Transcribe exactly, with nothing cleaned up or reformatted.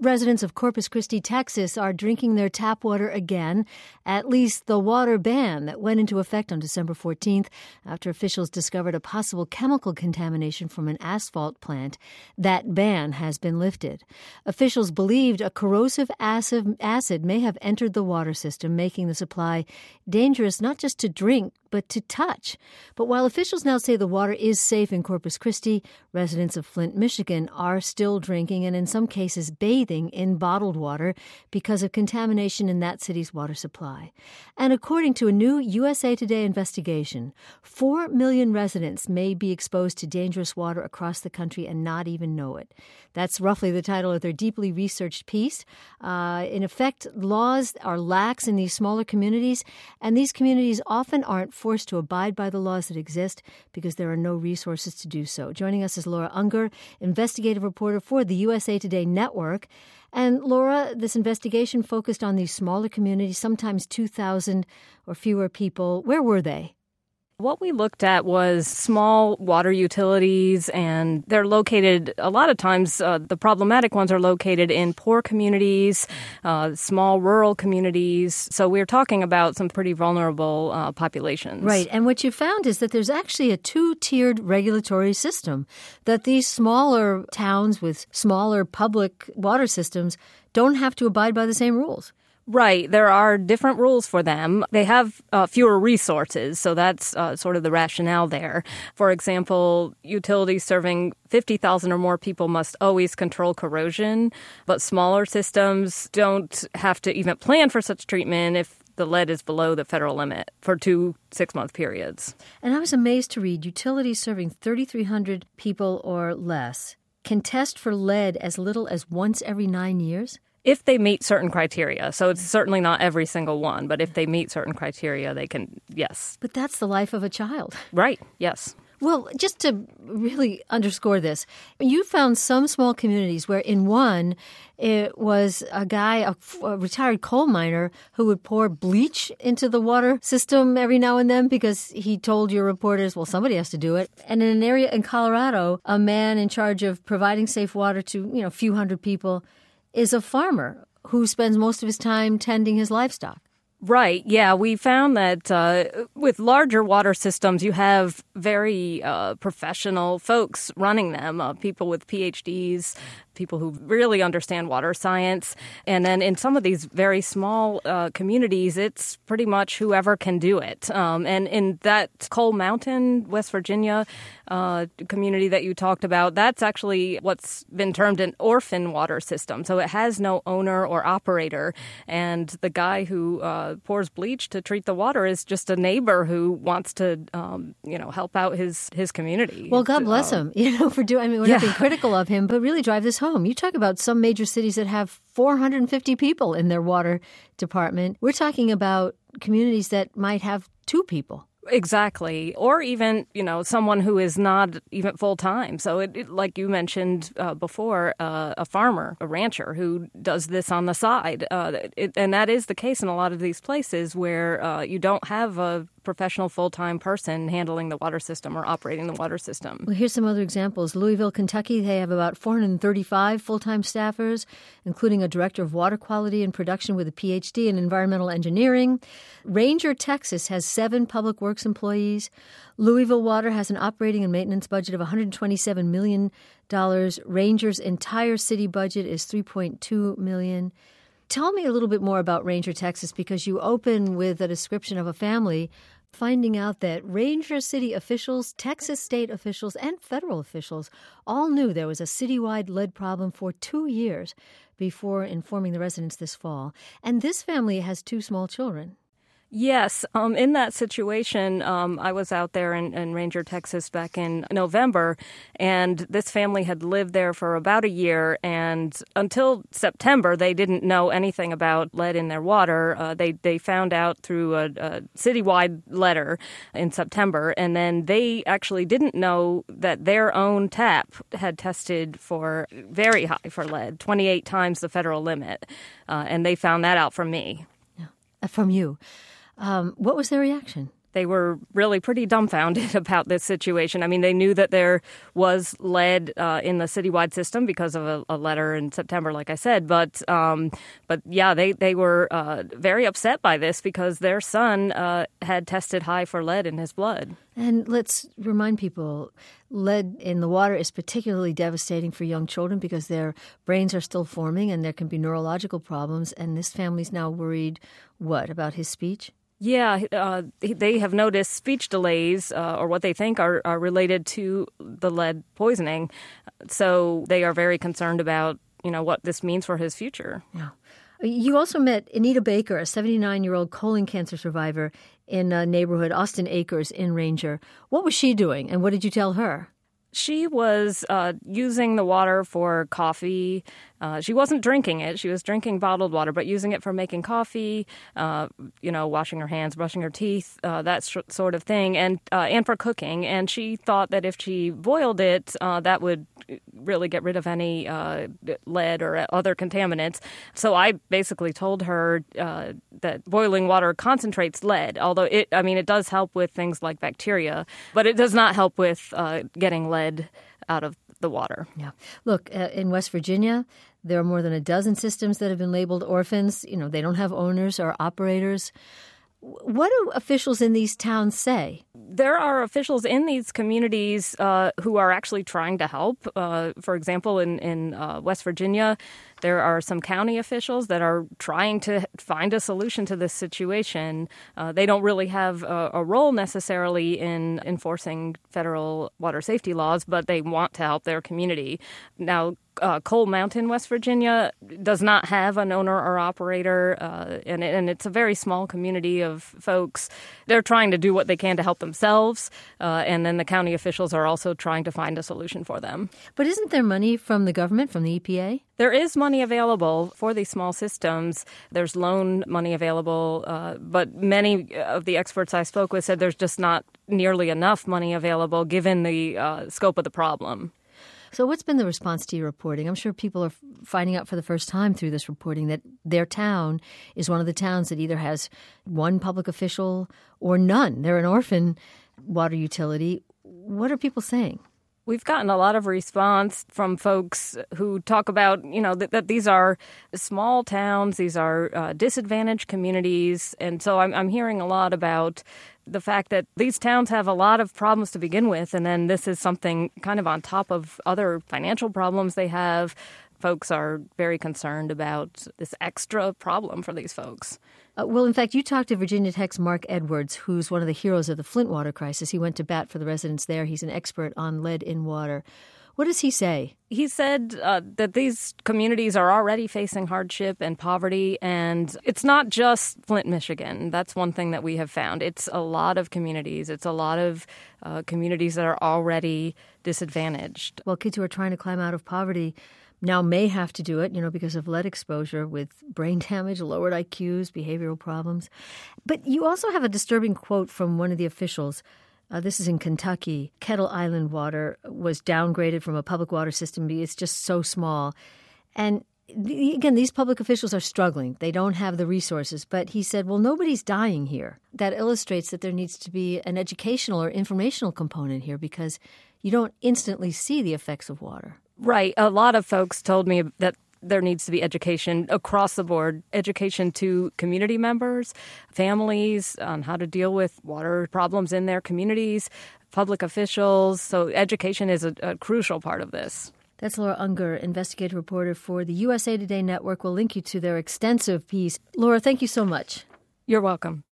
residents of Corpus Christi, Texas, are drinking their tap water again, at least the water ban that went into effect on December fourteenth after officials discovered a possible chemical contamination from an asphalt plant. That ban has been lifted. Officials believed a corrosive acid, acid may have entered the water system, making the supply dangerous not just to drink, but to touch. But while officials now say the water is safe in Corpus Christi, residents of Flint, Michigan are still drinking and in some cases bathing in bottled water because of contamination in that city's water supply. And according to a new U S A Today investigation, four million residents may be exposed to dangerous water across the country and not even know it. That's roughly the title of their deeply researched piece. Uh, in effect, laws are lax in these smaller communities, and these communities often aren't forced to abide by the laws that exist because there are no resources to do so. Joining us is Laura Unger, investigative reporter for the U S A Today Network. And Laura, this investigation focused on these smaller communities, sometimes two thousand or fewer people. Where were they? What we looked at was small water utilities, and they're located, a lot of times, uh, the problematic ones are located in poor communities, uh, small rural communities. So we're talking about some pretty vulnerable uh, populations. Right. And what you found is that there's actually a two-tiered regulatory system, that these smaller towns with smaller public water systems don't have to abide by the same rules. Right. There are different rules for them. They have uh, fewer resources, so that's uh, sort of the rationale there. For example, utilities serving fifty thousand or more people must always control corrosion, but smaller systems don't have to even plan for such treatment if the lead is below the federal limit for two six-month periods. And I was amazed to read utilities serving thirty-three hundred people or less can test for lead as little as once every nine years. If they meet certain criteria. So it's certainly not every single one, but if they meet certain criteria, they can, yes. But that's the life of a child. Right, yes. Well, just to really underscore this, you found some small communities where in one, it was a guy, a, a retired coal miner, who would pour bleach into the water system every now and then because he told your reporters, well, somebody has to do it. And in an area in Colorado, a man in charge of providing safe water to, you know, a few hundred people is a farmer who spends most of his time tending his livestock. Right. Yeah, we found that uh, with larger water systems, you have very uh, professional folks running them, uh, people with P H Ds, people who really understand water science. And then in some of these very small uh, communities, it's pretty much whoever can do it. Um, and in that Coal Mountain, West Virginia uh, community that you talked about, that's actually what's been termed an orphan water system. So it has no owner or operator. And the guy who uh, pours bleach to treat the water is just a neighbor who wants to, um, you know, help out his, his community. Well, God bless um, him, you know, for doing, I mean, we're yeah. not being critical of him, but really drive this home. You talk about some major cities that have four hundred fifty people in their water department. We're talking about communities that might have two people. Exactly. Or even, you know, someone who is not even full-time. So it, it, like you mentioned uh, before, uh, a farmer, a rancher who does this on the side. Uh, it, and that is the case in a lot of these places where uh, you don't have a professional full-time person handling the water system or operating the water system. Well, here's some other examples. Louisville, Kentucky, they have about four hundred thirty-five full-time staffers, including a director of water quality and production with a P H D in environmental engineering. Ranger, Texas, has seven public works employees. Louisville Water has an operating and maintenance budget of one hundred twenty-seven million dollars. Ranger's entire city budget is three point two million dollars. Tell me a little bit more about Ranger, Texas, because you open with a description of a family finding out that Ranger city officials, Texas state officials, and federal officials all knew there was a citywide lead problem for two years before informing the residents this fall. And this family has two small children. Yes. Um, in that situation, um, I was out there in, in Ranger, Texas back in November, and this family had lived there for about a year. And until September, they didn't know anything about lead in their water. Uh, they, they found out through a, a citywide letter in September. And then they actually didn't know that their own tap had tested for very high for lead, twenty-eight times the federal limit. Uh, and they found that out from me. Yeah. From you. Um, what was their reaction? they were really pretty dumbfounded about this situation. I mean, they knew that there was lead uh, in the citywide system because of a, a letter in September, like I said. But, um, but yeah, they, they were uh, very upset by this because their son uh, had tested high for lead in his blood. And let's remind people, lead in the water is particularly devastating for young children because their brains are still forming and there can be neurological problems. And this family's now worried, what, about his speech? Yeah, uh, they have noticed speech delays, uh, or what they think are, are related to the lead poisoning. So they are very concerned about, you know, what this means for his future. Yeah. You also met Anita Baker, a seventy-nine-year-old colon cancer survivor in a neighborhood, Austin Acres in Ranger. What was she doing, and what did you tell her? She was uh, using the water for coffee. Uh, she wasn't drinking it. She was drinking bottled water, but using it for making coffee, uh, you know, washing her hands, brushing her teeth, uh, that sh- sort of thing, and uh, and for cooking. And she thought that if she boiled it, uh, that would really get rid of any uh, lead or other contaminants. So I basically told her uh, that boiling water concentrates lead, although it, I mean, it does help with things like bacteria, but it does not help with uh, getting lead out of the water. Yeah. Look, uh, in West Virginia, there are more than a dozen systems that have been labeled orphans. You know, they don't have owners or operators. What do officials in these towns say? There are officials in these communities uh, who are actually trying to help. Uh, for example, in, in uh, West Virginia, there are some county officials that are trying to find a solution to this situation. Uh, they don't really have a, a role necessarily in enforcing federal water safety laws, but they want to help their community. Now, Uh, Coal Mountain, West Virginia, does not have an owner or operator, uh, and, and it's a very small community of folks. They're trying to do what they can to help themselves, uh, and then the county officials are also trying to find a solution for them. But isn't there money from the government, from the E P A? There is money available for these small systems. There's loan money available, uh, but many of the experts I spoke with said there's just not nearly enough money available given the uh, scope of the problem. So what's been the response to your reporting? I'm sure people are finding out for the first time through this reporting that their town is one of the towns that either has one public official or none. They're an orphan water utility. What are people saying? We've gotten a lot of response from folks who talk about, you know, that, that these are small towns, these are uh, disadvantaged communities. And so I'm, I'm hearing a lot about the fact that these towns have a lot of problems to begin with. And then this is something kind of on top of other financial problems they have. Folks are very concerned about this extra problem for these folks. Uh, well, in fact, you talked to Virginia Tech's Mark Edwards, who's one of the heroes of the Flint water crisis. He went to bat for the residents there. He's an expert on lead in water. What does he say? He said uh, that these communities are already facing hardship and poverty, and it's not just Flint, Michigan. That's one thing that we have found. It's a lot of communities. It's a lot of uh, communities that are already disadvantaged. Well, kids who are trying to climb out of poverty now may have to do it, you know, because of lead exposure with brain damage, lowered I Qs, behavioral problems. But you also have a disturbing quote from one of the officials. Uh, this is in Kentucky. Kettle Island water was downgraded from a public water system because it's just so small. And the, again, these public officials are struggling. They don't have the resources. But he said, well, nobody's dying here. That illustrates that there needs to be an educational or informational component here because you don't instantly see the effects of water. Right. A lot of folks told me that there needs to be education across the board, education to community members, families on how to deal with water problems in their communities, public officials. So education is a, a crucial part of this. That's Laura Unger, investigative reporter for the U S A Today Network. We'll link you to their extensive piece. Laura, thank you so much. You're welcome.